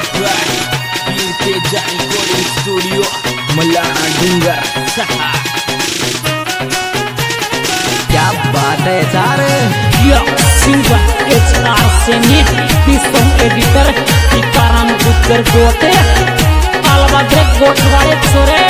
Recording Studio Melana Dunggar. क्या बात है यार, singer HR Seni Song Editor Ikaram Gutter Gote Alabadrek Gotware Sore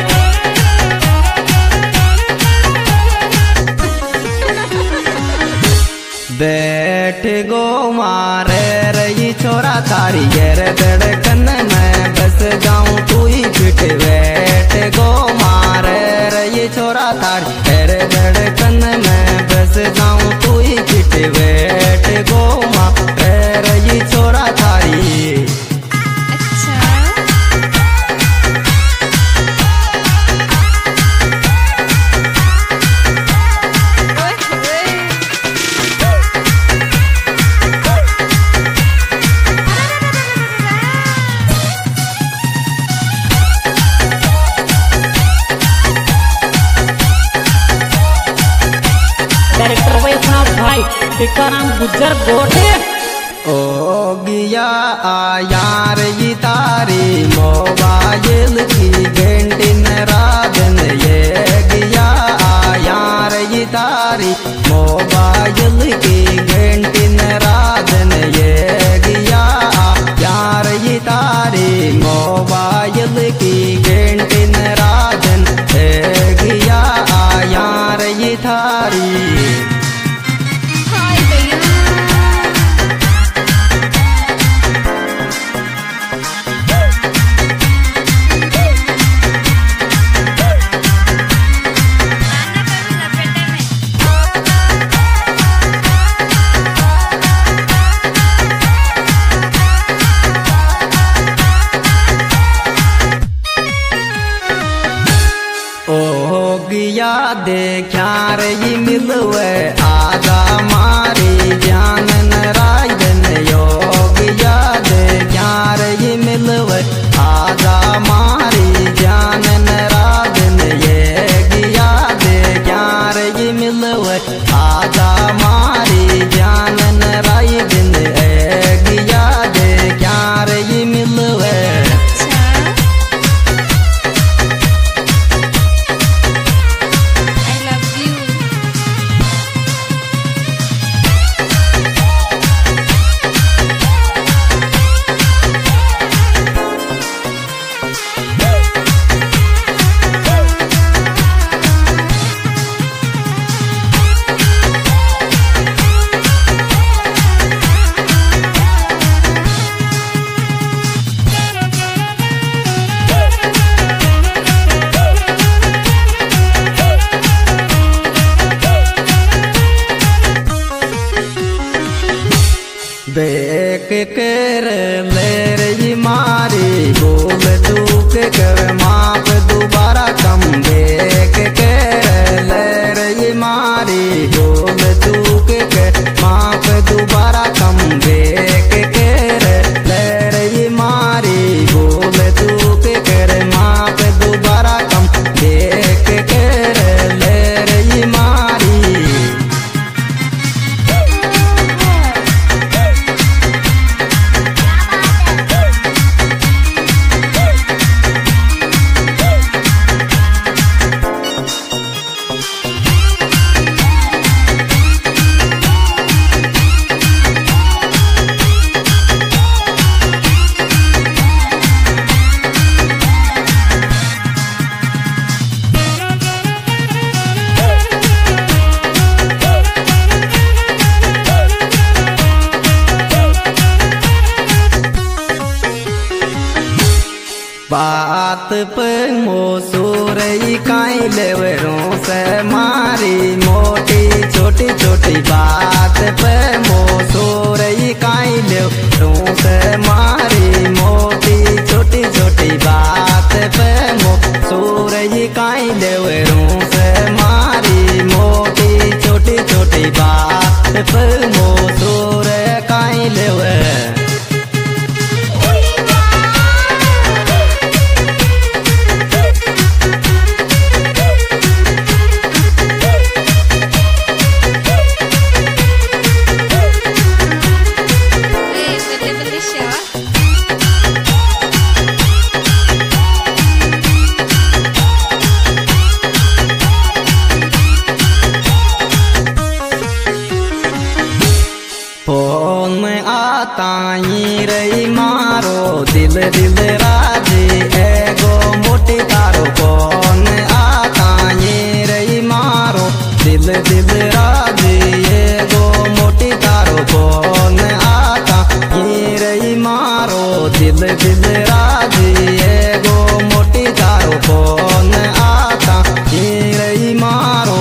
बैठ गो मारे रही छोरा तारी गेर धड़कन में बस जाऊं तू ही फिट। बैठ गो मारे रही छोरा तारी गेर धड़कन में बस जाऊं तू ही फिट। बैठ गो मारे रही छोरा तारी। डायरेक्टर वैष्णव भाई टिकाराम गुज्जर गोटे। ओ गिया यार ये तारी मोबाइल की घंटी राधन। ये गिया यार ये तारी मोबाइल की घंटी राधन। ये गिया यार ये तारी मोबाइल की घंटी राधन। ये गिया यार ये तारी। गिया देखा रही मिलवे आजा मारी जान नारायण। योगिया देखा रही मिलवे आजा मारी जान नारायण। ये गिया देखा रही मिलवे आजा मारी जान नारायण। ए गिया देखा रही मिलवे। बेक कर ले रही मारी बोल चूक कर माप दोबारा कम। बेक कर ले रही मारी बोल चूक कर माप दोबारा कम। बेक कर ले रही मारी बोल चूक कर माप दोबारा कम। बेक कर ले रही मारी। बात पे मोसूर काई लेवरों से मारी मोटी छोटी छोटी बात पे मोसूर काई लेवरों से मारी मोटी छोटी छोटी बात पे मोसूर काई लेवरों से मारी मोटी छोटी छोटी बात पे मोसूर काई लेवर। ताई रही मारो दिल दिल राजी एगो मोटी तारो कौन ताई रही मारो दिल दिल राजी एगो मोटी तारो कौन आता ये रही मारो दिल दिल राजी एगो मोटी तारो कौन आता ये रही मारो।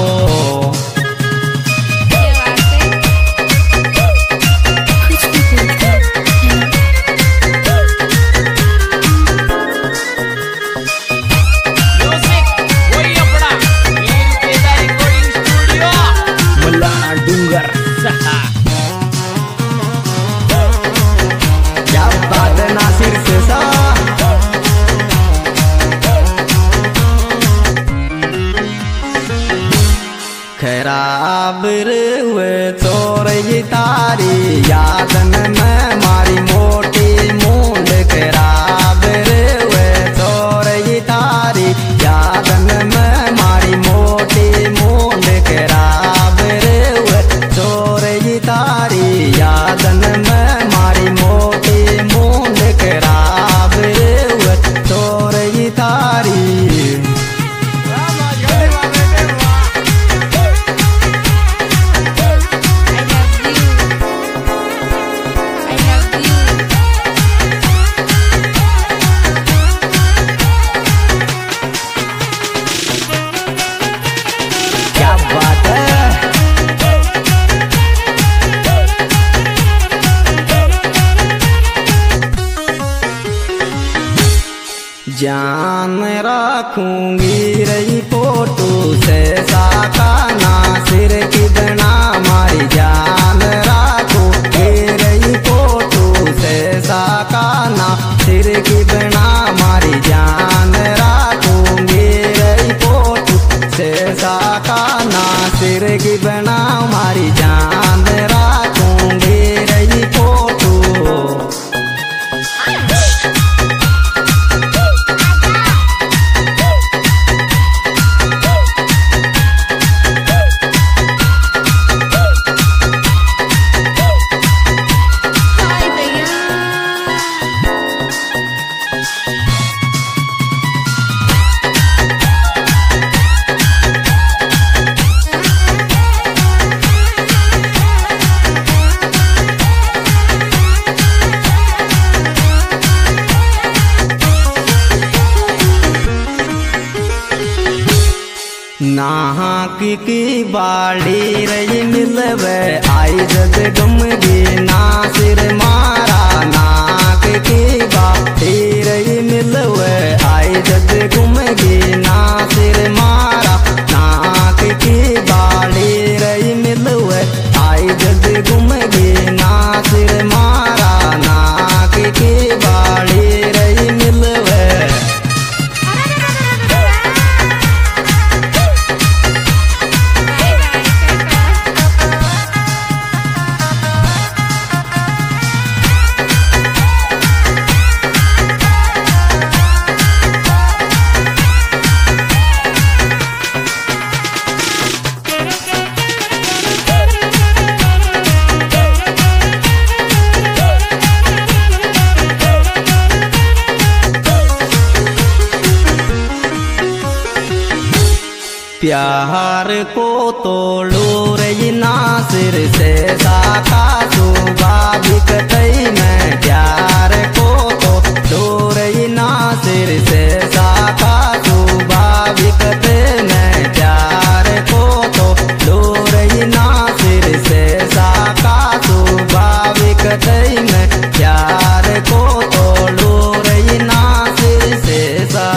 क्या बात है नासिर से सा खराब हुए चोर ये तारी यादन में मारी मोटी मूंड खराब हुए चोर ये तारी यादन में मारी मोटी मूंड खराब हुए चोर ये तारी यादन में मारी मोटी मूंड खराब हुए चोर ये तारी। जान रखूंगी रही फोटो से साका नासिर की बना मारी जान रखूंगी रही फोटो से साका नासिर की बना मारी जान रखूंगी रही फोटो से साका नासिर की बना मारी जान रखूंगी रही फोटो। नाहक की बाड़ी रही मिलवे आई जद डुमगी नासिर मारा नाक की बाड़ी रही मिलवे आई जद घूमगी नासिर मारा नाक की बाड़ी रही मिलवे आई जद घूमगी नासिर मारा नाक की बाड़ी रही मिलवे। प्यार को तोड़ो रही नासिर से साका सुबाबिक तई में प्यार को तोड़ो रही नासिर से साका सुबाबिक तई में प्यार को तोड़ो रही नासिर से साका सुबाबिक तई में प्यार को तोड़ो रही नासिर से सा।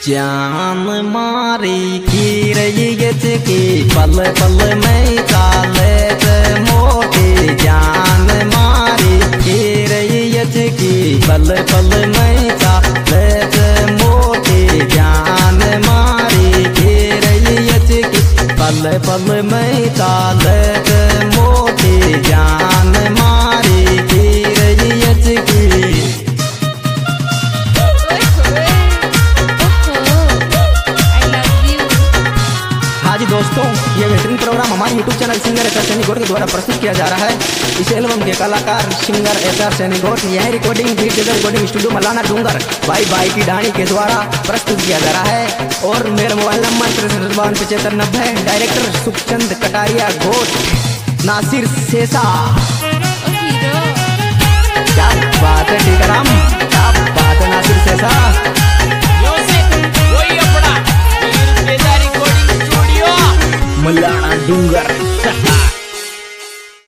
जान मारी की रही की पल पल में चाले मोटी जान मारी की रही की पल पल में चाले मोटी जान मारी की रही की पल पल में चाले मोटी जान मारी की रही की। दोस्तों ये बेहतरीन प्रोग्राम हमारे YouTube channel singer H R Saini Ghot के द्वारा प्रस्तुत किया जा रहा है। इस एल्बम के कलाकार सिंगर एच आर सैनी घोट, यह रिकॉर्डिंग रिकॉर्डिंग स्टूडियो मलाना डूंगर भाई भाई की डाणी के द्वारा प्रस्तुत किया जा रहा है। और मेरा mobile number 63 director Sukhchand Kataria Ghot, Nasir सेसा।